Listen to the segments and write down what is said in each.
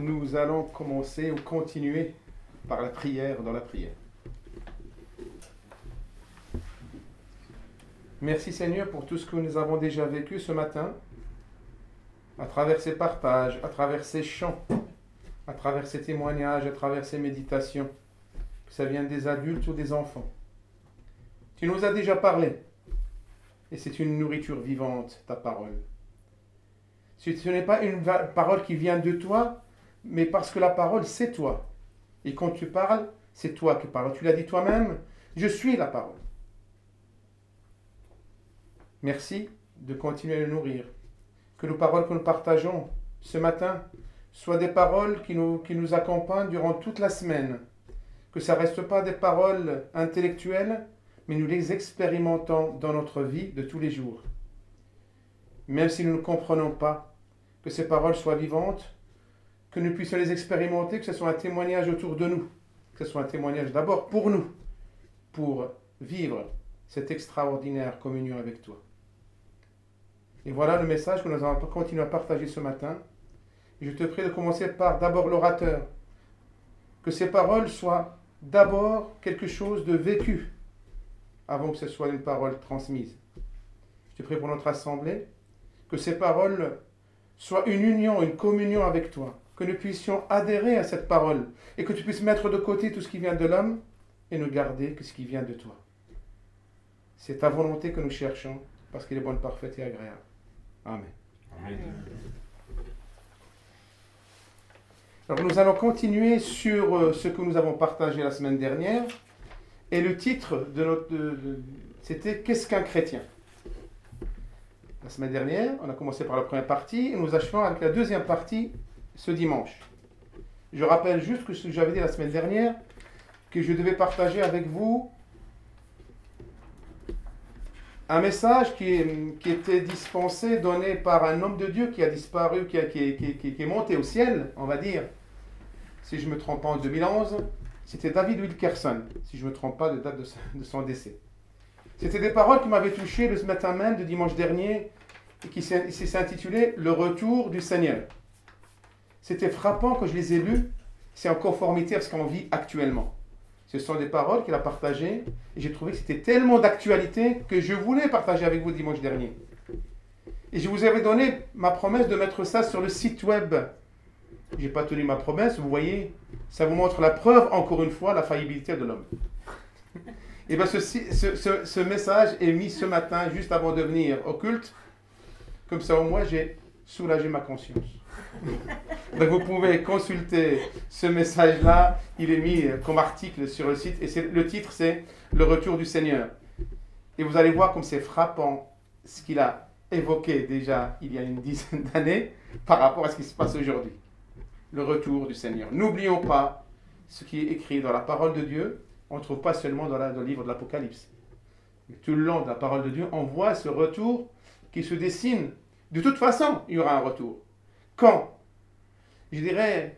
nous allons commencer ou continuer par la prière dans la prière. Merci Seigneur pour tout ce que nous avons déjà vécu ce matin, à travers ces partages, à travers ces chants, à travers ces témoignages, à travers ces méditations, que ça vienne des adultes ou des enfants. Tu nous as déjà parlé, et c'est une nourriture vivante, ta parole. Ce n'est pas une parole qui vient de toi, mais parce que la parole, c'est toi. Et quand tu parles, c'est toi qui parles. Tu l'as dit toi-même, je suis la parole. Merci de continuer à nous nourrir. Que nos paroles que nous partageons ce matin soient des paroles qui nous accompagnent durant toute la semaine. Que ça ne reste pas des paroles intellectuelles, mais nous les expérimentons dans notre vie de tous les jours. Même si nous ne comprenons pas, que ces paroles soient vivantes, que nous puissions les expérimenter, que ce soit un témoignage autour de nous, que ce soit un témoignage d'abord pour nous, pour vivre cette extraordinaire communion avec toi. Et voilà le message que nous allons continuer à partager ce matin. Et je te prie de commencer par d'abord l'orateur. Que ces paroles soient d'abord quelque chose de vécu, avant que ce soit une parole transmise. Je te prie pour notre assemblée, que ces paroles soient une union, une communion avec toi, que nous puissions adhérer à cette parole, et que tu puisses mettre de côté tout ce qui vient de l'homme, et ne garder que ce qui vient de toi. C'est ta volonté que nous cherchons, parce qu'elle est bonne, parfaite et agréable. Amen. Amen. Alors nous allons continuer sur ce que nous avons partagé la semaine dernière, et le titre c'était « Qu'est-ce qu'un chrétien ?» La semaine dernière, on a commencé par la première partie, et nous achevons avec la deuxième partie ce dimanche. Je rappelle juste que ce que j'avais dit la semaine dernière, que je devais partager avec vous un message qui était dispensé, donné par un homme de Dieu qui a disparu, qui est monté au ciel, on va dire, si je ne me trompe pas, en 2011, c'était David Wilkerson, si je ne me trompe pas de date de son décès. C'était des paroles qui m'avaient touché le matin même de dimanche dernier, et qui s'est intitulé « Le retour du Seigneur ». C'était frappant que je les ai lues, c'est en conformité à ce qu'on vit actuellement. Ce sont des paroles qu'il a partagées, et j'ai trouvé que c'était tellement d'actualité que je voulais partager avec vous dimanche dernier. Et je vous avais donné ma promesse de mettre ça sur le site web. Je n'ai pas tenu ma promesse, vous voyez, ça vous montre la preuve, encore une fois, la faillibilité de l'homme. Et bien ce message est mis ce matin, juste avant de venir au culte, comme ça au moins j'ai soulagé ma conscience. Donc vous pouvez consulter ce message-là, il est mis comme article sur le site, et le titre c'est « Le retour du Seigneur ». Et vous allez voir comme c'est frappant ce qu'il a évoqué déjà il y a une dizaine d'années par rapport à ce qui se passe aujourd'hui. Le retour du Seigneur. N'oublions pas ce qui est écrit dans la parole de Dieu, on ne trouve pas seulement dans le livre de l'Apocalypse. Mais tout le long de la parole de Dieu, on voit ce retour qui se dessine. De toute façon, il y aura un retour. Quand ? Je dirais,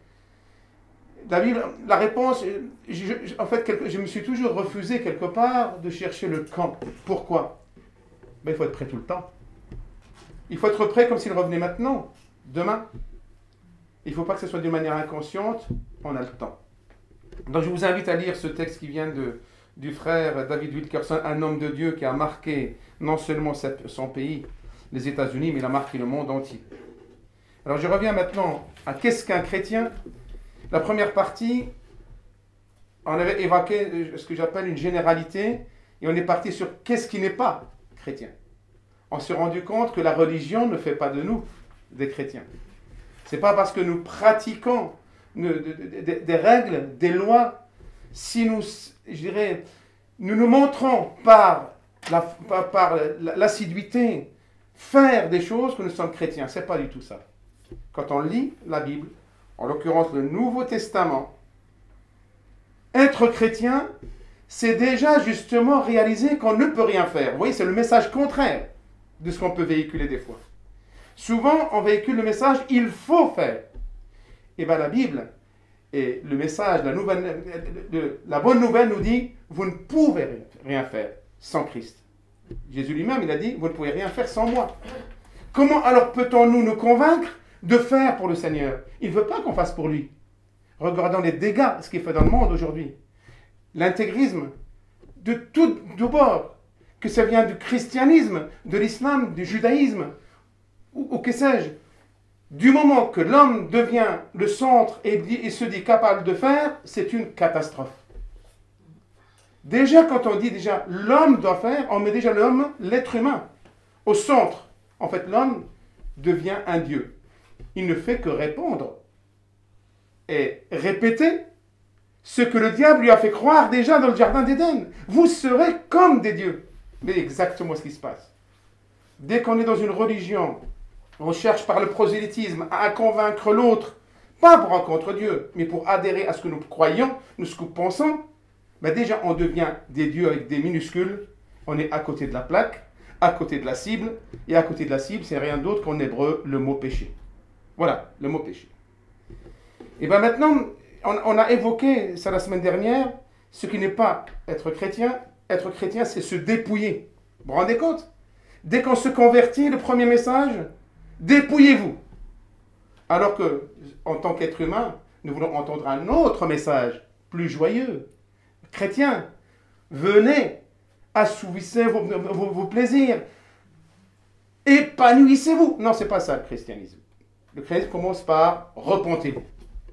la réponse, en fait, je me suis toujours refusé quelque part de chercher le quand. Pourquoi ? Il faut être prêt tout le temps. Il faut être prêt comme s'il revenait maintenant, demain. Il ne faut pas que ce soit d'une manière inconsciente, on a le temps. Donc je vous invite à lire ce texte qui vient du frère David Wilkerson, un homme de Dieu qui a marqué non seulement son pays, les États-Unis, mais il a marqué le monde entier. Alors je reviens maintenant à qu'est-ce qu'un chrétien. La première partie, on avait évoqué ce que j'appelle une généralité, et on est parti sur qu'est-ce qui n'est pas chrétien. On s'est rendu compte que la religion ne fait pas de nous des chrétiens. Ce n'est pas parce que nous pratiquons des règles, des lois, si nous nous montrons par l'assiduité faire des choses que nous sommes chrétiens. Ce n'est pas du tout ça. Quand on lit la Bible, en l'occurrence le Nouveau Testament, être chrétien, c'est déjà justement réaliser qu'on ne peut rien faire. Vous voyez, c'est le message contraire de ce qu'on peut véhiculer des fois. Souvent, on véhicule le message « il faut faire ». Et bien la Bible et le message, la bonne nouvelle nous dit « vous ne pouvez rien faire sans Christ ». Jésus lui-même, il a dit « vous ne pouvez rien faire sans moi ». Comment alors peut-on nous convaincre de faire pour le Seigneur. Il ne veut pas qu'on fasse pour lui. Regardons les dégâts, ce qu'il fait dans le monde aujourd'hui. L'intégrisme, de tout bord, que ça vient du christianisme, de l'islam, du judaïsme, ou que sais-je. Du moment que l'homme devient le centre et se dit capable de faire, c'est une catastrophe. Déjà, quand on dit déjà l'homme doit faire, on met déjà l'homme, l'être humain, au centre. En fait, l'homme devient un Dieu. Il ne fait que répondre et répéter ce que le diable lui a fait croire déjà dans le jardin d'Éden. Vous serez comme des dieux. Mais exactement ce qui se passe. Dès qu'on est dans une religion, on cherche par le prosélytisme à convaincre l'autre, pas pour rencontrer Dieu, mais pour adhérer à ce que nous croyons, ce que nous pensons, ben déjà on devient des dieux avec des minuscules, on est à côté de la plaque, à côté de la cible, et à côté de la cible, c'est rien d'autre qu'en hébreu le mot péché. Voilà, le mot péché. Et bien maintenant, on a évoqué ça la semaine dernière, ce qui n'est pas être chrétien. Être chrétien, c'est se dépouiller. Vous vous rendez compte? Dès qu'on se convertit, le premier message, dépouillez-vous. Alors que, en tant qu'être humain, nous voulons entendre un autre message, plus joyeux. Chrétien, venez, assouvissez vos plaisirs, épanouissez-vous. Non, c'est pas ça le christianisme. Le christianisme commence par repentez-vous.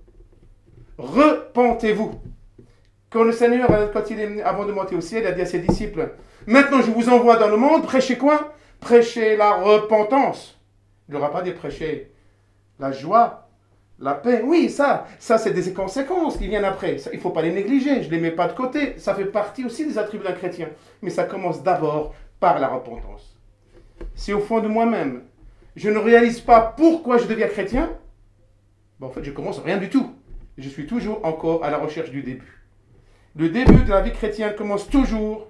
Repentez-vous. Quand le Seigneur, avant de monter au ciel, il a dit à ses disciples, maintenant je vous envoie dans le monde, prêchez quoi? Prêchez la repentance. Il n'aura pas dit prêcher la joie, la paix. Oui, ça c'est des conséquences qui viennent après. Ça, il ne faut pas les négliger, je ne les mets pas de côté. Ça fait partie aussi des attributs d'un chrétien. Mais ça commence d'abord par la repentance. Si au fond de moi-même, je ne réalise pas pourquoi je deviens chrétien, ben en fait je commence rien du tout. Je suis toujours encore à la recherche du début. Le début de la vie chrétienne commence toujours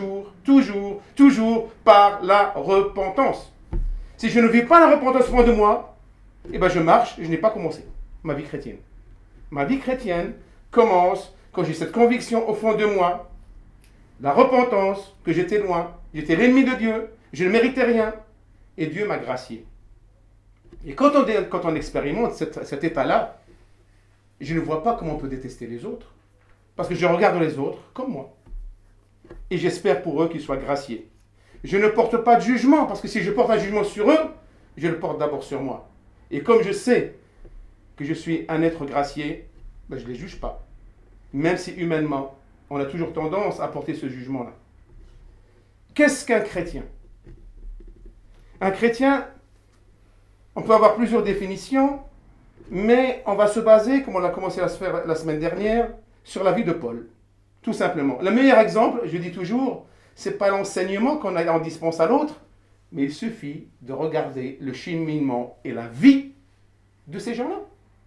par la repentance. Si je ne vis pas la repentance au fond de moi, eh ben je marche, je n'ai pas commencé ma vie chrétienne. Ma vie chrétienne commence quand j'ai cette conviction au fond de moi, la repentance, que j'étais loin, j'étais l'ennemi de Dieu, je ne méritais rien, et Dieu m'a gracié. Et quand on expérimente cet état-là, je ne vois pas comment on peut détester les autres. Parce que je regarde les autres comme moi. Et j'espère pour eux qu'ils soient graciés. Je ne porte pas de jugement, parce que si je porte un jugement sur eux, je le porte d'abord sur moi. Et comme je sais que je suis un être gracié, ben je ne les juge pas. Même si humainement, on a toujours tendance à porter ce jugement-là. Qu'est-ce qu'un chrétien? Un chrétien, on peut avoir plusieurs définitions, mais on va se baser, comme on a commencé à se faire la semaine dernière, sur la vie de Paul, tout simplement. Le meilleur exemple, je dis toujours, ce n'est pas l'enseignement qu'on en dispense à l'autre, mais il suffit de regarder le cheminement et la vie de ces gens-là.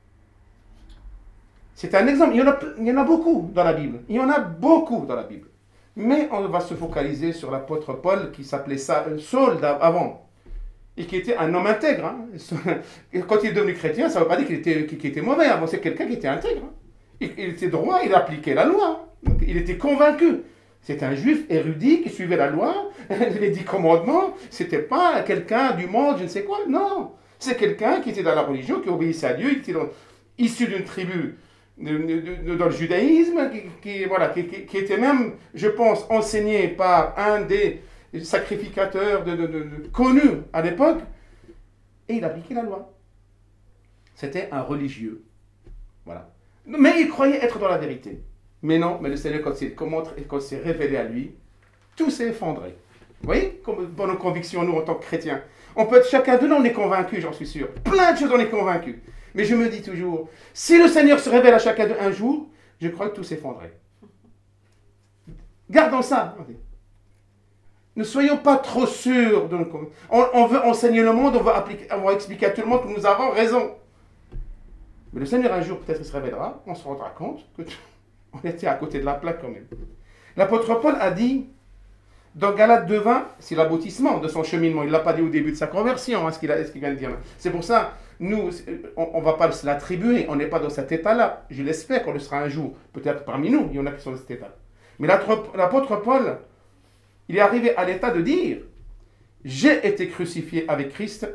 C'est un exemple. Il y en a beaucoup dans la Bible. Il y en a beaucoup dans la Bible. Mais on va se focaliser sur l'apôtre Paul qui s'appelait Saul avant. Et qui était un homme intègre. Hein. Quand il est devenu chrétien, ça ne veut pas dire qu'il était mauvais. Avant, c'est quelqu'un qui était intègre. Hein. Il était droit, il appliquait la loi. Donc, il était convaincu. C'est un juif érudit qui suivait la loi, les 10 commandements. C'était pas quelqu'un du monde, je ne sais quoi. Non. C'est quelqu'un qui était dans la religion, qui obéissait à Dieu, qui était issu d'une tribu dans le judaïsme, qui était même, je pense, enseigné par un des sacrificateurs connus à l'époque. Et il appliquait la loi. C'était un religieux. Voilà. Mais il croyait être dans la vérité. Mais non, mais le Seigneur, quand il s'est révélé à lui, tout s'est effondré. Vous voyez, comme dans nos convictions, nous, en tant que chrétiens. On peut être, chacun de nous, on est convaincu, j'en suis sûr. Plein de choses, on est convaincu. Mais je me dis toujours, si le Seigneur se révèle à chacun d'eux un jour, je crois que tout s'effondrait. Gardons ça. Ne soyons pas trop sûrs de nos convictions. On veut enseigner le monde, on va expliquer à tout le monde que nous avons raison. Mais le Seigneur, un jour, peut-être, il se révélera, on se rendra compte qu'on était à côté de la plaque quand même. L'apôtre Paul a dit, dans Galates 2:20, c'est l'aboutissement de son cheminement. Il ne l'a pas dit au début de sa conversion, hein, ce qu'il vient de dire. C'est pour ça, nous, on ne va pas se l'attribuer, on n'est pas dans cet état-là. Je l'espère qu'on le sera un jour, peut-être parmi nous, il y en a qui sont dans cet état. Mais l'apôtre Paul, il est arrivé à l'état de dire, j'ai été crucifié avec Christ,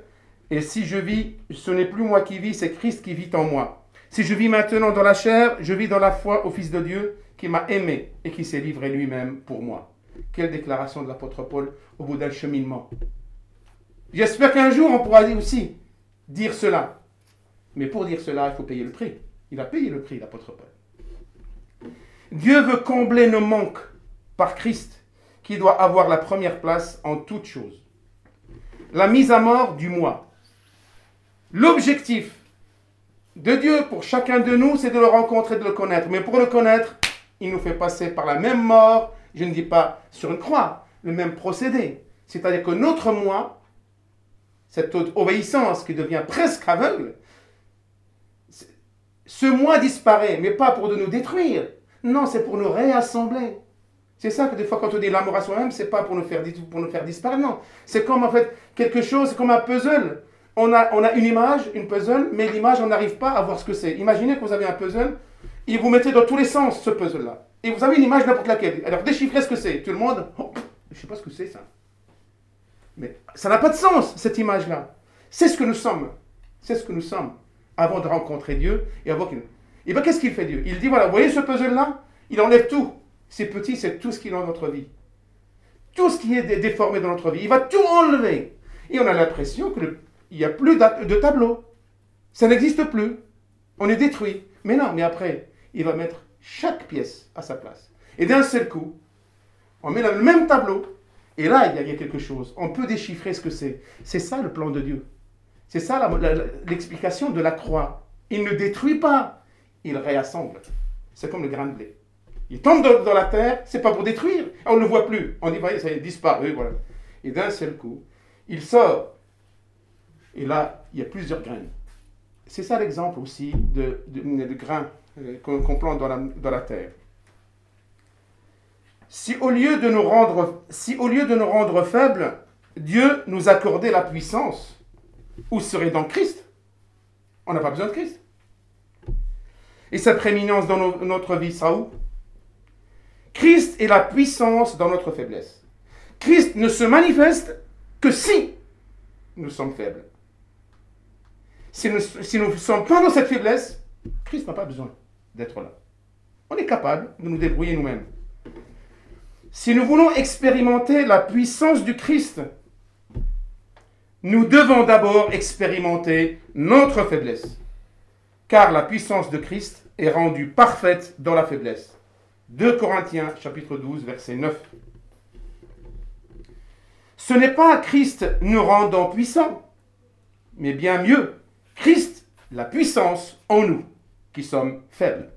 Et si je vis, ce n'est plus moi qui vis, c'est Christ qui vit en moi. Si je vis maintenant dans la chair, je vis dans la foi au Fils de Dieu qui m'a aimé et qui s'est livré lui-même pour moi. Quelle déclaration de l'apôtre Paul au bout d'un cheminement. J'espère qu'un jour on pourra aussi dire cela. Mais pour dire cela, il faut payer le prix. Il a payé le prix, l'apôtre Paul. Dieu veut combler nos manques par Christ, qui doit avoir la première place en toutes choses. La mise à mort du moi. L'objectif de Dieu pour chacun de nous, c'est de le rencontrer, de le connaître. Mais pour le connaître, il nous fait passer par la même mort, je ne dis pas sur une croix, le même procédé. C'est-à-dire que notre moi, cette obéissance qui devient presque aveugle, ce moi disparaît, mais pas pour de nous détruire. Non, c'est pour nous réassembler. C'est ça que des fois quand on dit l'amour à soi-même, c'est pas pour nous faire disparaître, non. C'est comme en fait quelque chose, comme un puzzle. On a une image, une puzzle, mais l'image, on n'arrive pas à voir ce que c'est. Imaginez que vous avez un puzzle, et vous mettez dans tous les sens ce puzzle-là. Et vous avez une image n'importe laquelle. Alors déchiffrez ce que c'est. Tout le monde, oh, je ne sais pas ce que c'est ça. Mais ça n'a pas de sens, cette image-là. C'est ce que nous sommes. C'est ce que nous sommes avant de rencontrer Dieu et avant qu'il... Et bien qu'est-ce qu'il fait Dieu? Il dit, voilà, vous voyez ce puzzle-là? Il enlève tout. C'est petit, c'est tout ce qu'il a dans notre vie. Tout ce qui est déformé dans notre vie. Il va tout enlever. Et on a l'impression qu'il n'y a plus de tableau. Ça n'existe plus. On est détruit. Mais non, mais après, il va mettre chaque pièce à sa place. Et d'un seul coup, on met le même tableau. Et là, il y a quelque chose. On peut déchiffrer ce que c'est. C'est ça le plan de Dieu. C'est ça l'explication de la croix. Il ne détruit pas. Il réassemble. C'est comme le grain de blé. Il tombe dans la terre, c'est pas pour détruire. On ne le voit plus. On dit, voyez, ça a disparu, voilà. Et d'un seul coup, il sort. Et là, il y a plusieurs graines. C'est ça l'exemple aussi de grains qu'on plante dans la terre. Si au lieu de nous rendre faibles, Dieu nous accordait la puissance, où serait donc Christ? On n'a pas besoin de Christ. Et sa prééminence dans notre vie sera où? Christ est la puissance dans notre faiblesse. Christ ne se manifeste que si nous sommes faibles. Si nous ne sommes pas dans cette faiblesse, Christ n'a pas besoin d'être là. On est capable de nous débrouiller nous-mêmes. Si nous voulons expérimenter la puissance du Christ, nous devons d'abord expérimenter notre faiblesse. Car la puissance de Christ est rendue parfaite dans la faiblesse. 2 Corinthiens, chapitre 12, verset 9. Ce n'est pas Christ nous rendant puissants, mais bien mieux, Christ, la puissance en nous, qui sommes faibles.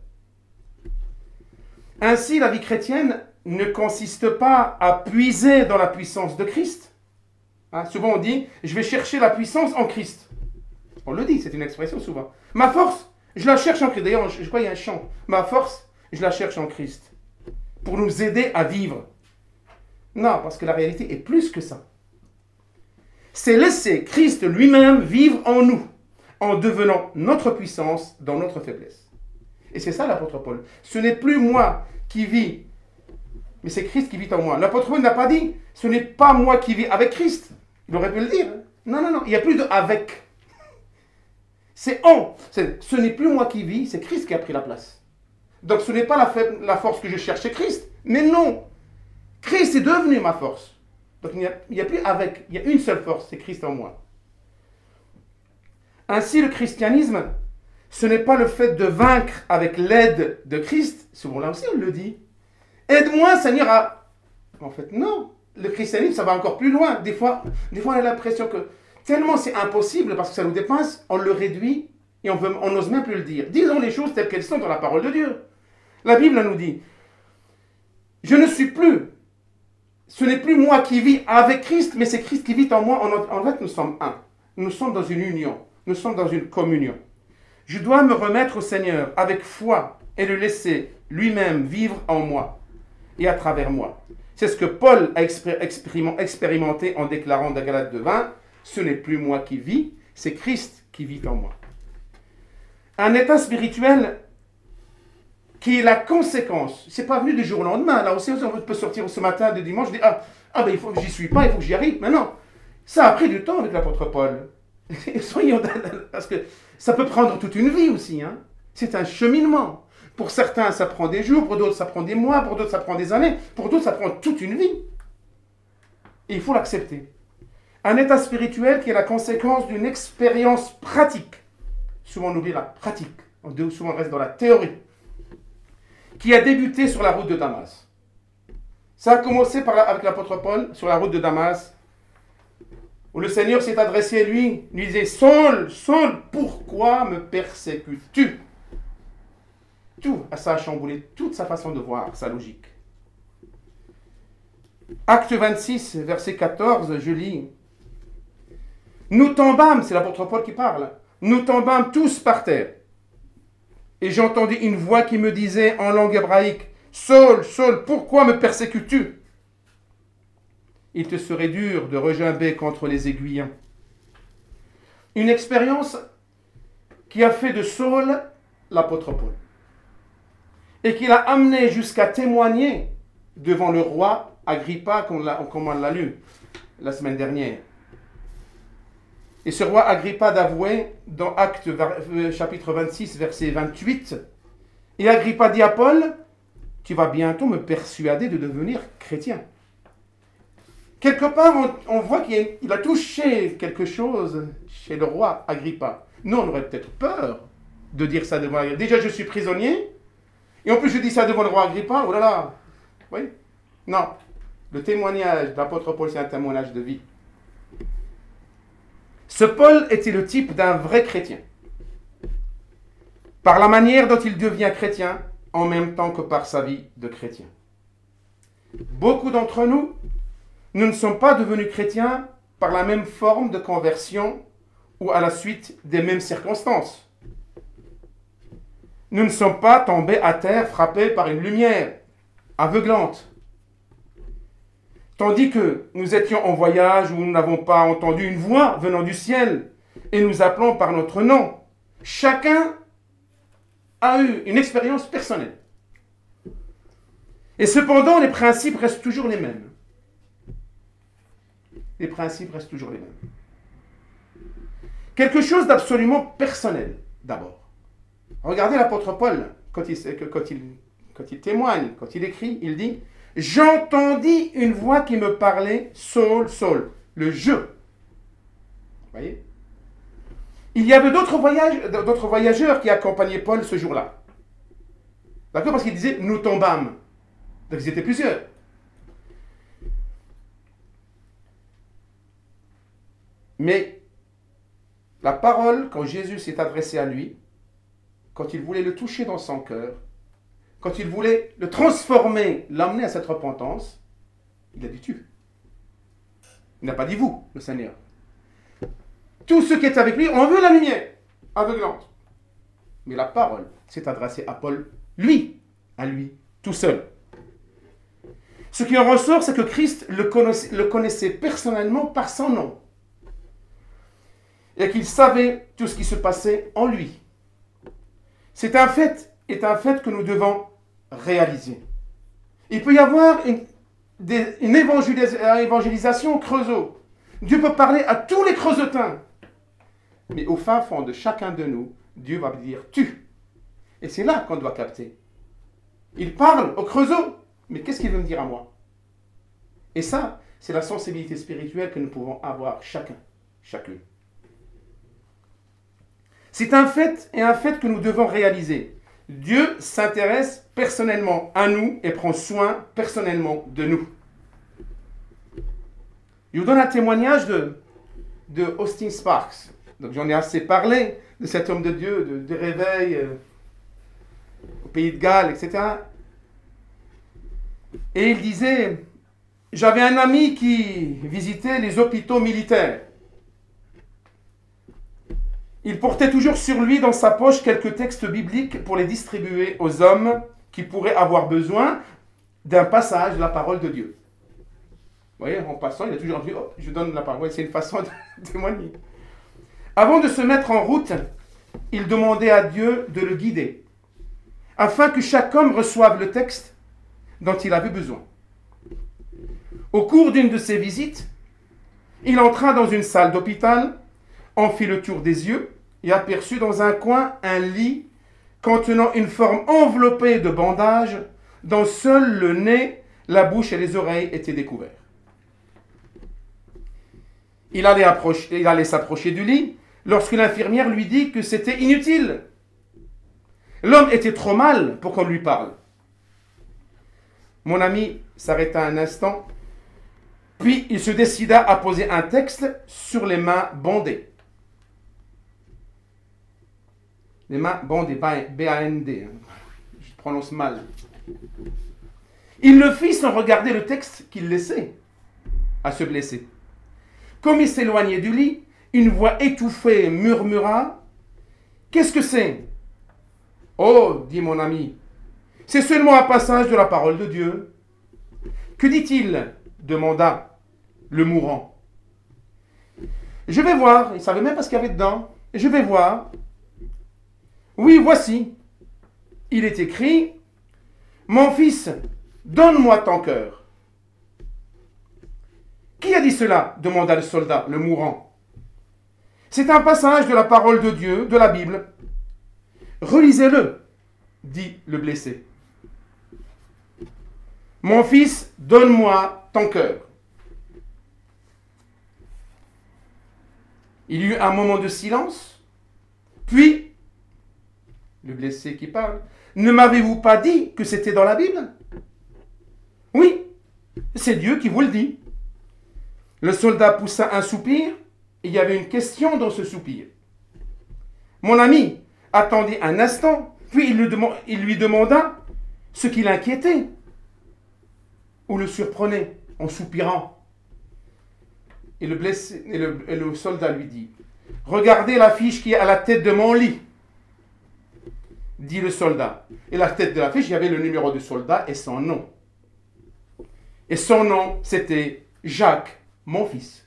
Ainsi, la vie chrétienne ne consiste pas à puiser dans la puissance de Christ. Souvent on dit, je vais chercher la puissance en Christ. On le dit, c'est une expression souvent. Ma force, je la cherche en Christ. D'ailleurs, je crois qu'il y a un chant. Ma force, je la cherche en Christ. Pour nous aider à vivre. Non, parce que la réalité est plus que ça. C'est laisser Christ lui-même vivre en nous, en devenant notre puissance dans notre faiblesse. Et c'est ça l'apôtre Paul. Ce n'est plus moi qui vis, mais c'est Christ qui vit en moi. L'apôtre Paul n'a pas dit, ce n'est pas moi qui vis avec Christ. Il aurait pu le dire. Non, il n'y a plus de avec. C'est en. Ce n'est plus moi qui vis, c'est Christ qui a pris la place. Donc ce n'est pas la force que je cherche chez Christ, mais non. Christ est devenu ma force. Donc il n'y a plus avec, il y a une seule force, c'est Christ en moi. Ainsi le christianisme, ce n'est pas le fait de vaincre avec l'aide de Christ, souvent là aussi on le dit. Aide-moi Seigneur à... En fait non, le christianisme ça va encore plus loin. Des fois on a l'impression que tellement c'est impossible parce que ça nous dépasse, on le réduit et on n'ose même plus le dire. Disons les choses telles qu'elles sont dans la parole de Dieu. La Bible nous dit, ce n'est plus moi qui vis avec Christ, mais c'est Christ qui vit en moi. En fait, nous sommes un. Nous sommes dans une union. Nous sommes dans une communion. Je dois me remettre au Seigneur avec foi et le laisser lui-même vivre en moi et à travers moi. C'est ce que Paul a expérimenté en déclarant dans Galates 2:20, ce n'est plus moi qui vis, c'est Christ qui vit en moi. Un état spirituel qui est la conséquence. C'est pas venu du jour au lendemain. Là aussi, on peut sortir ce matin de dimanche, je dis, j'y suis pas, il faut que j'y arrive. Mais non, ça a pris du temps avec l'apôtre Paul. Parce que ça peut prendre toute une vie aussi. Hein. C'est un cheminement. Pour certains, ça prend des jours, pour d'autres, ça prend des mois, pour d'autres, ça prend des années, pour d'autres, ça prend toute une vie. Et il faut l'accepter. Un état spirituel qui est la conséquence d'une expérience pratique. Souvent on oublie la pratique. Souvent on reste dans la théorie. Qui a débuté sur la route de Damas. Ça a commencé avec l'apôtre Paul sur la route de Damas, où le Seigneur s'est adressé à lui disait « Saul, Saul, pourquoi me persécutes-tu » Tout, ça a chamboulé toute sa façon de voir, sa logique. Acte 26, verset 14, je lis « Nous tombâmes », c'est l'apôtre Paul qui parle, « nous tombâmes tous par terre. Et j'entendis une voix qui me disait en langue hébraïque, « Saul, Saul, pourquoi me persécutes-tu » Il te serait dur de regimber contre les aiguillons. Une expérience qui a fait de Saul l'apôtre Paul. Et qui l'a amené jusqu'à témoigner devant le roi Agrippa, comme on l'a lu la semaine dernière. Et ce roi Agrippa d'avouer dans Actes chapitre 26, verset 28, et Agrippa dit à Paul, « Tu vas bientôt me persuader de devenir chrétien. » Quelque part, on voit qu'il a touché quelque chose chez le roi Agrippa. Nous, on aurait peut-être peur de dire ça devant Agrippa. Déjà, je suis prisonnier, et en plus, je dis ça devant le roi Agrippa. Oh là là. Oui. Non. Le témoignage de l'apôtre Paul, c'est un témoignage de vie. Ce Paul était le type d'un vrai chrétien. Par la manière dont il devient chrétien, en même temps que par sa vie de chrétien. Beaucoup d'entre nous, nous ne sommes pas devenus chrétiens par la même forme de conversion ou à la suite des mêmes circonstances. Nous ne sommes pas tombés à terre frappés par une lumière aveuglante. Tandis que nous étions en voyage où nous n'avons pas entendu une voix venant du ciel et nous appelons par notre nom. Chacun a eu une expérience personnelle. Et cependant, les principes restent toujours les mêmes. Les principes restent toujours les mêmes. Quelque chose d'absolument personnel, d'abord. Regardez l'apôtre Paul, quand il témoigne, quand il écrit, il dit « J'entendis une voix qui me parlait, Saul, Saul. » Le « je ». Vous voyez ? Il y avait d'autres voyageurs qui accompagnaient Paul ce jour-là. D'accord ? Parce qu'il disait « Nous tombâmes ». Donc ils étaient plusieurs. Mais la parole, quand Jésus s'est adressé à lui, quand il voulait le toucher dans son cœur, quand il voulait le transformer, l'amener à cette repentance, il a dit tu. Il n'a pas dit vous, le Seigneur. Tous ceux qui étaient avec lui ont vu la lumière aveuglante. Mais la parole s'est adressée à Paul, lui, à lui, tout seul. Ce qui en ressort, c'est que Christ le connaissait personnellement par son nom. Et qu'il savait tout ce qui se passait en lui. C'est un fait que nous devons réaliser. Il peut y avoir une évangélisation creusot. Dieu peut parler à tous les creusotins. Mais au fin fond de chacun de nous, Dieu va dire tu. Et c'est là qu'on doit capter. Il parle au creusot, mais qu'est-ce qu'il veut me dire à moi? Et ça, c'est la sensibilité spirituelle que nous pouvons avoir chacune. C'est un fait que nous devons réaliser. Dieu s'intéresse personnellement à nous et prend soin personnellement de nous. Je vous donne un témoignage de Austin Sparks. Donc j'en ai assez parlé de cet homme de Dieu, de réveil au pays de Galles, etc. Et il disait, j'avais un ami qui visitait les hôpitaux militaires. Il portait toujours sur lui dans sa poche quelques textes bibliques pour les distribuer aux hommes qui pourraient avoir besoin d'un passage de la parole de Dieu. Vous voyez, en passant, il a toujours dit, oh, je donne la parole, c'est une façon de témoigner. Avant de se mettre en route, il demandait à Dieu de le guider, afin que chaque homme reçoive le texte dont il avait besoin. Au cours d'une de ses visites, il entra dans une salle d'hôpital en fit le tour des yeux et aperçut dans un coin un lit contenant une forme enveloppée de bandages dont seul le nez, la bouche et les oreilles étaient découverts. Il allait s'approcher du lit lorsque l'infirmière lui dit que c'était inutile. L'homme était trop mal pour qu'on lui parle. Mon ami s'arrêta un instant, puis il se décida à poser un texte sur les mains bandées. Les mains bandées, B-A-N-D, je prononce mal. Il le fit sans regarder le texte qu'il laissait à se blesser. Comme il s'éloignait du lit, une voix étouffée murmura « Qu'est-ce que c'est ?» ?»« Oh, dit mon ami, c'est seulement un passage de la parole de Dieu. »« Que dit-il » demanda le mourant. « Je vais voir. » Il ne savait même pas ce qu'il y avait dedans. « Je vais voir. »« Oui, voici. Il est écrit « Mon fils, donne-moi ton cœur. » « Qui a dit cela ?» demanda le soldat, le mourant. « C'est un passage de la parole de Dieu, de la Bible. »« Relisez-le, » dit le blessé. « Mon fils, donne-moi ton cœur. » Il y eut un moment de silence, puis, le blessé qui parle, « Ne m'avez-vous pas dit que c'était dans la Bible ?»« Oui, c'est Dieu qui vous le dit. » Le soldat poussa un soupir, et il y avait une question dans ce soupir. Mon ami attendit un instant, puis il lui demanda ce qui l'inquiétait ou le surprenait en soupirant. Et le soldat lui dit « Regardez l'affiche qui est à la tête de mon lit. » dit le soldat. Et à la tête de l'affiche, il y avait le numéro du soldat et son nom. Et son nom, c'était Jacques, mon fils.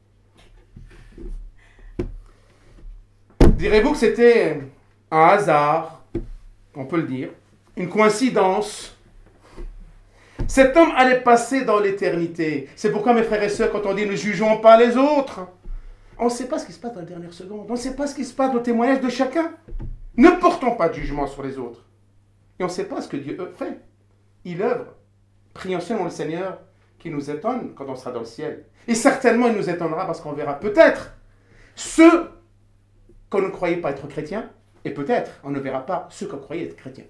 Direz-vous que c'était un hasard, on peut le dire, une coïncidence? Cet homme allait passer dans l'éternité. C'est pourquoi, mes frères et sœurs, quand on dit « ne jugeons pas les autres », on ne sait pas ce qui se passe dans les dernières secondes. On ne sait pas ce qui se passe au témoignage de chacun. Ne portons pas de jugement sur les autres. Et on ne sait pas ce que Dieu fait. Il œuvre. Prions seulement le Seigneur qui nous étonne quand on sera dans le ciel. Et certainement, il nous étonnera parce qu'on verra peut-être ceux qu'on ne croyait pas être chrétiens, et peut-être on ne verra pas ceux qu'on croyait être chrétiens.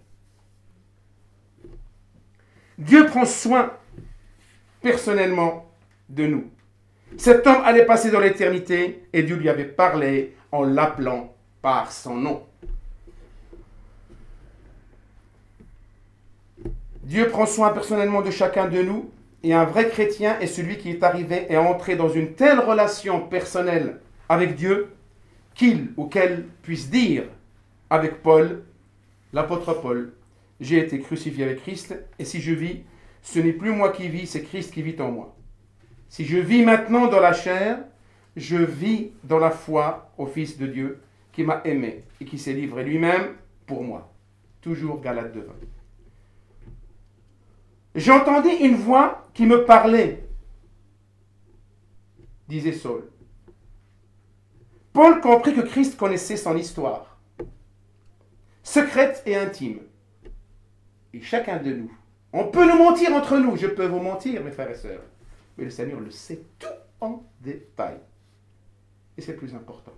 Dieu prend soin personnellement de nous. Cet homme allait passer dans l'éternité et Dieu lui avait parlé en l'appelant par son nom. Dieu prend soin personnellement de chacun de nous. Et un vrai chrétien est celui qui est arrivé et entré dans une telle relation personnelle avec Dieu qu'il ou qu'elle puisse dire avec Paul, l'apôtre Paul, « J'ai été crucifié avec Christ et si je vis, ce n'est plus moi qui vis, c'est Christ qui vit en moi. Si je vis maintenant dans la chair, je vis dans la foi au Fils de Dieu qui m'a aimé et qui s'est livré lui-même pour moi. » Toujours Galates 2:20. J'entendis une voix qui me parlait, disait Saul. Paul comprit que Christ connaissait son histoire, secrète et intime. Et chacun de nous, on peut nous mentir entre nous, je peux vous mentir, mes frères et sœurs, mais le Seigneur le sait tout en détail. Et c'est le plus important.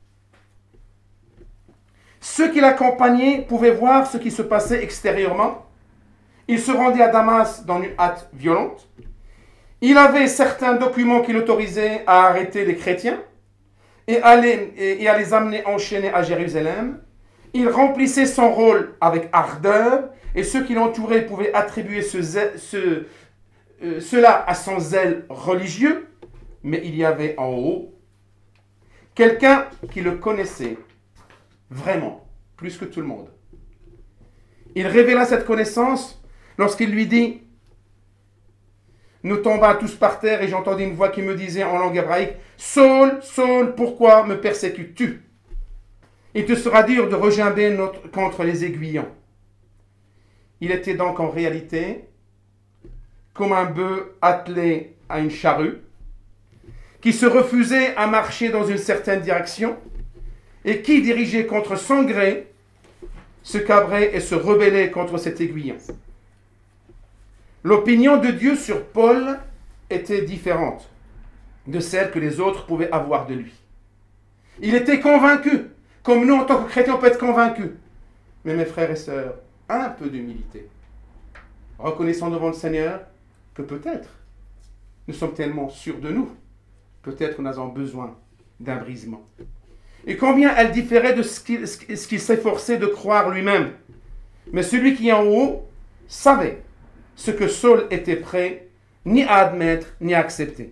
Ceux qui l'accompagnaient pouvaient voir ce qui se passait extérieurement. Il se rendit à Damas dans une hâte violente. Il avait certains documents qui l'autorisaient à arrêter les chrétiens et à les amener enchaînés à Jérusalem. Il remplissait son rôle avec ardeur et ceux qui l'entouraient pouvaient attribuer cela à son zèle religieux. Mais il y avait en haut quelqu'un qui le connaissait vraiment, plus que tout le monde. Il révéla cette connaissance lorsqu'il lui dit « Nous tombâmes tous par terre et j'entendis une voix qui me disait en langue hébraïque « Saul, Saul, pourquoi me persécutes-tu ? Il te sera dur de regimber contre les aiguillons. » Il était donc en réalité comme un bœuf attelé à une charrue qui se refusait à marcher dans une certaine direction et qui, dirigé contre son gré, se cabrait et se rebellait contre cet aiguillon. L'opinion de Dieu sur Paul était différente de celle que les autres pouvaient avoir de lui. Il était convaincu, comme nous en tant que chrétiens on peut être convaincus. Mais mes frères et sœurs, un peu d'humilité. Reconnaissons devant le Seigneur que peut-être nous sommes tellement sûrs de nous, peut-être nous avons besoin d'un brisement. Et combien elle différait de ce qu'il s'efforçait de croire lui-même. Mais celui qui est en haut savait ce que Saul était prêt ni à admettre ni à accepter.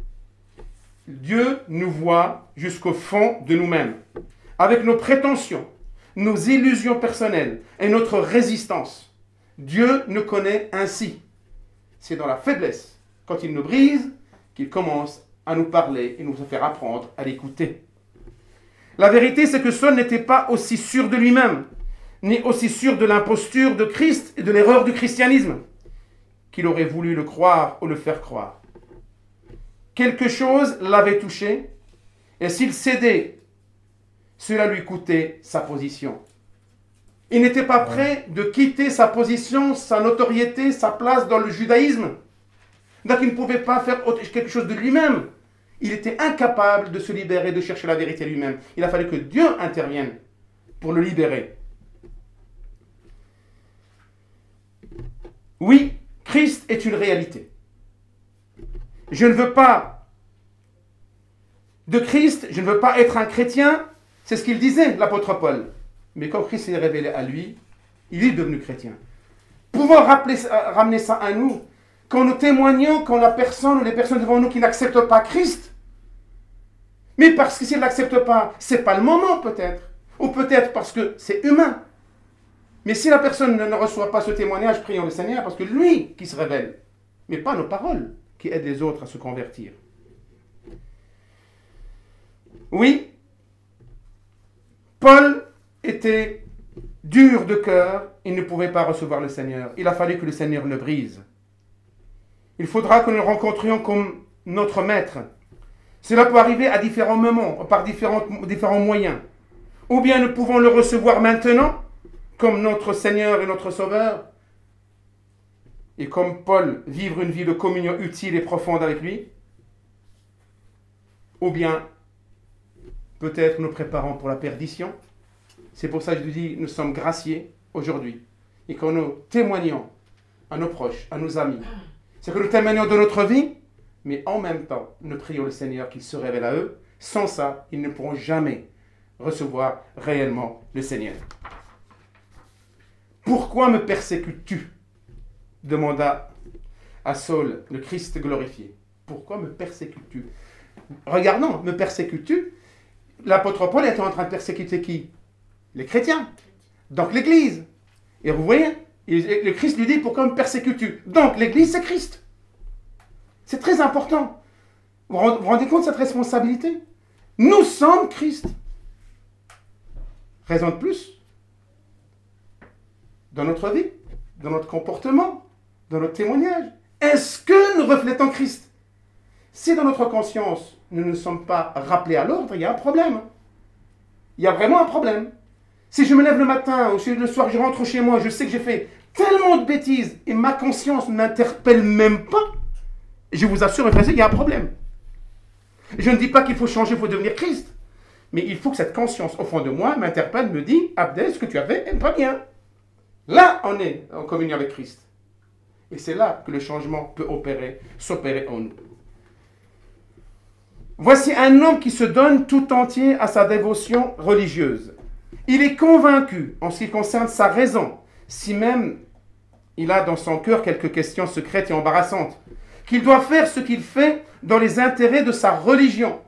Dieu nous voit jusqu'au fond de nous-mêmes, avec nos prétentions, nos illusions personnelles et notre résistance. Dieu nous connaît ainsi. C'est dans la faiblesse, quand il nous brise, qu'il commence à nous parler et nous faire apprendre à l'écouter. La vérité, c'est que Saul n'était pas aussi sûr de lui-même, ni aussi sûr de l'imposture de Christ et de l'erreur du christianisme, qu'il aurait voulu le croire ou le faire croire. Quelque chose l'avait touché, et s'il cédait, cela lui coûtait sa position. Il n'était pas prêt de quitter sa position, sa notoriété, sa place dans le judaïsme. Donc il ne pouvait pas faire quelque chose de lui-même. Il était incapable de se libérer, de chercher la vérité lui-même. Il a fallu que Dieu intervienne pour le libérer. Oui, Christ est une réalité. Je ne veux pas de Christ, je ne veux pas être un chrétien. C'est ce qu'il disait, l'apôtre Paul. Mais quand Christ s'est révélé à lui, il est devenu chrétien. Pouvons ramener ça à nous. Quand nous témoignons, quand la personne ou les personnes devant nous qui n'acceptent pas Christ, mais parce que s'ils ne l'acceptent pas, ce n'est pas le moment peut-être. Ou peut-être parce que c'est humain. Mais si la personne ne reçoit pas ce témoignage, prions le Seigneur, parce que lui qui se révèle, mais pas nos paroles qui aident les autres à se convertir. Oui, Paul était dur de cœur, il ne pouvait pas recevoir le Seigneur. Il a fallu que le Seigneur le brise. Il faudra que nous le rencontrions comme notre maître. Cela peut arriver à différents moments, par différents moyens. Ou bien nous pouvons le recevoir maintenant, comme notre Seigneur et notre Sauveur, et comme Paul, vivre une vie de communion utile et profonde avec lui. Ou bien, peut-être nous préparons pour la perdition. C'est pour ça que je vous dis, nous sommes graciés aujourd'hui. Et quand nous témoignons à nos proches, à nos amis, c'est que nous témoignons de notre vie, mais en même temps, nous prions le Seigneur qu'il se révèle à eux. Sans ça, ils ne pourront jamais recevoir réellement le Seigneur. « Pourquoi me persécutes-tu » demanda à Saul, le Christ glorifié. « Pourquoi me persécutes-tu » Regardons, me persécutes-tu? L'apôtre Paul était en train de persécuter qui? Les chrétiens. Donc l'Église. Et vous voyez, le Christ lui dit, pourquoi me persécutes-tu? Donc l'Église, c'est Christ. C'est très important. Vous vous rendez compte de cette responsabilité? Nous sommes Christ. Raison de plus, dans notre vie, dans notre comportement, dans notre témoignage, est-ce que nous reflétons Christ? Si dans notre conscience, nous ne sommes pas rappelés à l'ordre, il y a un problème. Il y a vraiment un problème. Si je me lève le matin ou le soir, je rentre chez moi, je sais que j'ai fait tellement de bêtises et ma conscience ne m'interpelle même pas, je vous assure, mes frères, il y a un problème. Je ne dis pas qu'il faut changer, il faut devenir Christ. Mais il faut que cette conscience au fond de moi m'interpelle, me dit, Abdel, ce que tu as fait n'est pas bien. Là, on est en communion avec Christ. Et c'est là que le changement peut s'opérer en nous. Voici un homme qui se donne tout entier à sa dévotion religieuse. Il est convaincu en ce qui concerne sa raison, si même il a dans son cœur quelques questions secrètes et embarrassantes, qu'il doit faire ce qu'il fait dans les intérêts de sa religion.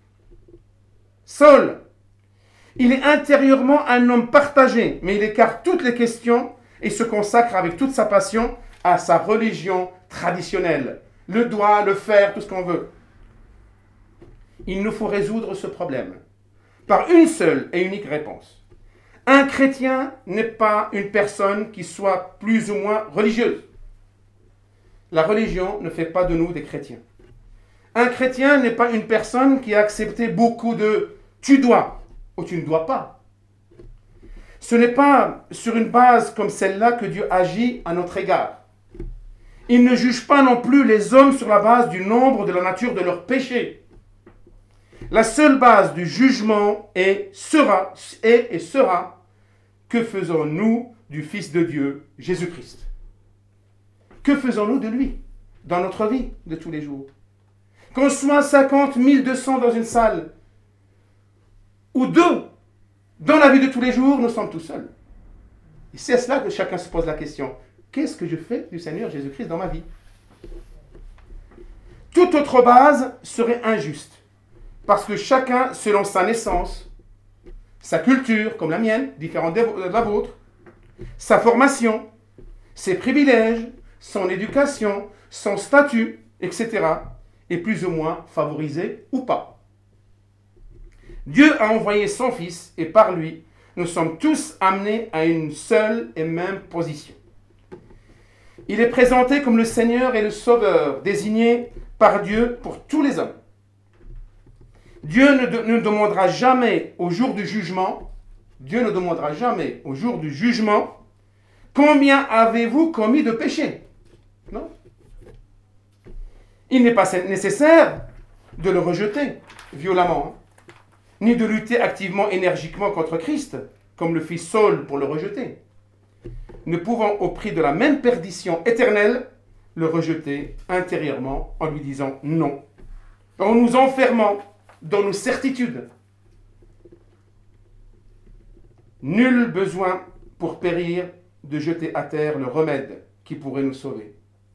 Saul, il est intérieurement un homme partagé, mais il écarte toutes les questions et se consacre avec toute sa passion à sa religion traditionnelle. Le doit, le faire, tout ce qu'on veut. Il nous faut résoudre ce problème par une seule et unique réponse. Un chrétien n'est pas une personne qui soit plus ou moins religieuse. La religion ne fait pas de nous des chrétiens. Un chrétien n'est pas une personne qui a accepté beaucoup de « tu dois » ou « tu ne dois pas ». Ce n'est pas sur une base comme celle-là que Dieu agit à notre égard. Il ne juge pas non plus les hommes sur la base du nombre de la nature de leurs péchés. La seule base du jugement sera que faisons-nous du Fils de Dieu, Jésus-Christ? Que faisons-nous de lui dans notre vie de tous les jours? Qu'on soit 50, 1200 dans une salle, ou 2, dans la vie de tous les jours, nous sommes tout seuls. Et c'est à cela que chacun se pose la question. Qu'est-ce que je fais du Seigneur Jésus-Christ dans ma vie? Toute autre base serait injuste. Parce que chacun, selon sa naissance, sa culture, comme la mienne, différente de la vôtre, sa formation, ses privilèges, son éducation, son statut, etc., est plus ou moins favorisé ou pas. Dieu a envoyé son Fils et par lui, nous sommes tous amenés à une seule et même position. Il est présenté comme le Seigneur et le Sauveur, désigné par Dieu pour tous les hommes. Dieu ne demandera jamais au jour du jugement, combien avez-vous commis de péché? Non. Il n'est pas nécessaire de le rejeter violemment, ni de lutter activement, énergiquement contre Christ, comme le fit Saul pour le rejeter. Ne pouvant au prix de la même perdition éternelle, le rejeter intérieurement en lui disant non, en nous enfermant dans nos certitudes. Nul besoin pour périr de jeter à terre le remède qui pourrait nous sauver.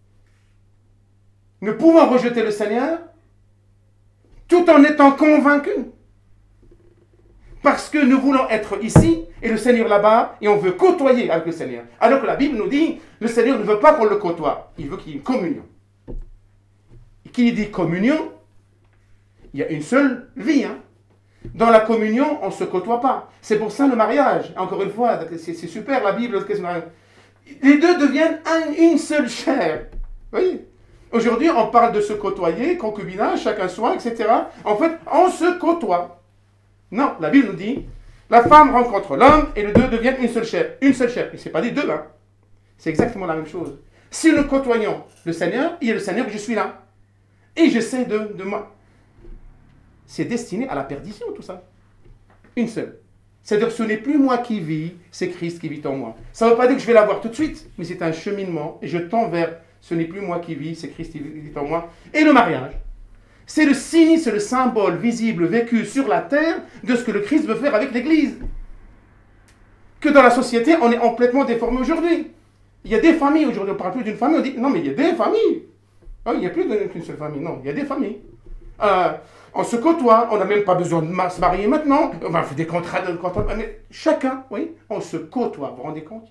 Nous pouvons rejeter le Seigneur tout en étant convaincus. Parce que nous voulons être ici et le Seigneur là-bas et on veut côtoyer avec le Seigneur. Alors que la Bible nous dit, le Seigneur ne veut pas qu'on le côtoie, il veut qu'il y ait une communion. Et qui dit communion, il y a une seule vie. Dans la communion, on ne se côtoie pas. C'est pour ça le mariage. Encore une fois, c'est super la Bible. Les deux deviennent une seule chair. Oui. Aujourd'hui, on parle de se côtoyer, concubinage, chacun soi, etc. En fait, on se côtoie. Non, la Bible nous dit, la femme rencontre l'homme et les deux deviennent une seule chair. Une seule chair. Il ne s'est pas dit deux. C'est exactement la même chose. Si nous côtoyons le Seigneur, il y a le Seigneur, je suis là. Et j'essaie de moi. C'est destiné à la perdition, tout ça. Une seule. C'est-à-dire que ce n'est plus moi qui vis, c'est Christ qui vit en moi. Ça ne veut pas dire que je vais l'avoir tout de suite, mais c'est un cheminement et je tends vers ce n'est plus moi qui vis, c'est Christ qui vit en moi. Et le mariage, c'est le signe, c'est le symbole visible, vécu sur la terre de ce que le Christ veut faire avec l'Église. Que dans la société, on est complètement déformé aujourd'hui. Il y a des familles aujourd'hui, on ne parle plus d'une famille, on dit non, mais il y a des familles. Oh, il n'y a plus qu'une seule famille, non, il y a des familles. On se côtoie, on n'a même pas besoin de se marier maintenant, on va faire des contrats, mais chacun, oui, on se côtoie, vous vous rendez compte?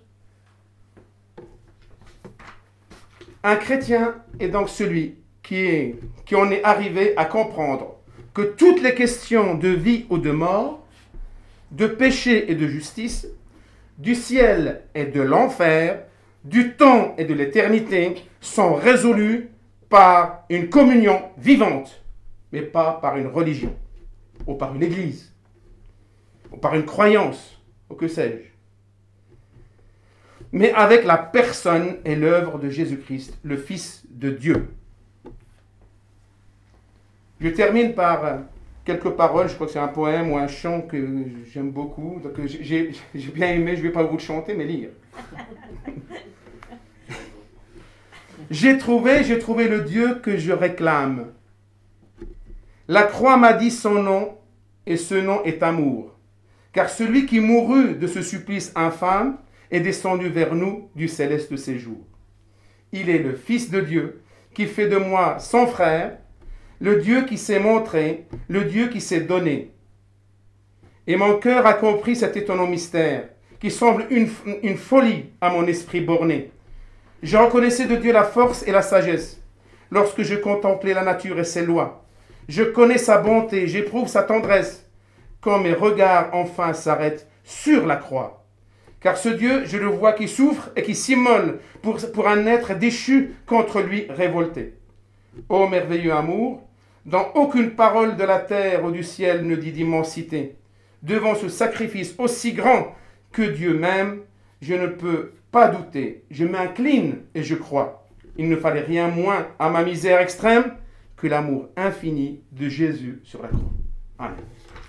Un chrétien est donc celui qui en est arrivé à comprendre que toutes les questions de vie ou de mort, de péché et de justice, du ciel et de l'enfer, du temps et de l'éternité, sont résolues par une communion vivante, mais pas par une religion, ou par une église, ou par une croyance, ou que sais-je. Mais avec la personne et l'œuvre de Jésus-Christ, le Fils de Dieu. Je termine par quelques paroles, je crois que c'est un poème ou un chant que j'aime beaucoup, donc j'ai bien aimé, je ne vais pas vous le chanter, mais lire. J'ai trouvé le Dieu que je réclame. La croix m'a dit son nom, et ce nom est amour. Car celui qui mourut de ce supplice infâme est descendu vers nous du céleste séjour. Il est le Fils de Dieu, qui fait de moi son frère, le Dieu qui s'est montré, le Dieu qui s'est donné. Et mon cœur a compris cet étonnant mystère, qui semble une folie à mon esprit borné. Je reconnaissais de Dieu la force et la sagesse, lorsque je contemplais la nature et ses lois. Je connais sa bonté, j'éprouve sa tendresse, quand mes regards enfin s'arrêtent sur la croix. Car ce Dieu, je le vois qui souffre et qui s'immole pour un être déchu contre lui révolté. Ô merveilleux amour, Dans aucune parole de la terre ou du ciel ne dit d'immensité. Devant ce sacrifice aussi grand que Dieu m'aime, je ne peux pas douter. Je m'incline et je crois. Il ne fallait rien moins à ma misère extrême que l'amour infini de Jésus sur la croix. Amen.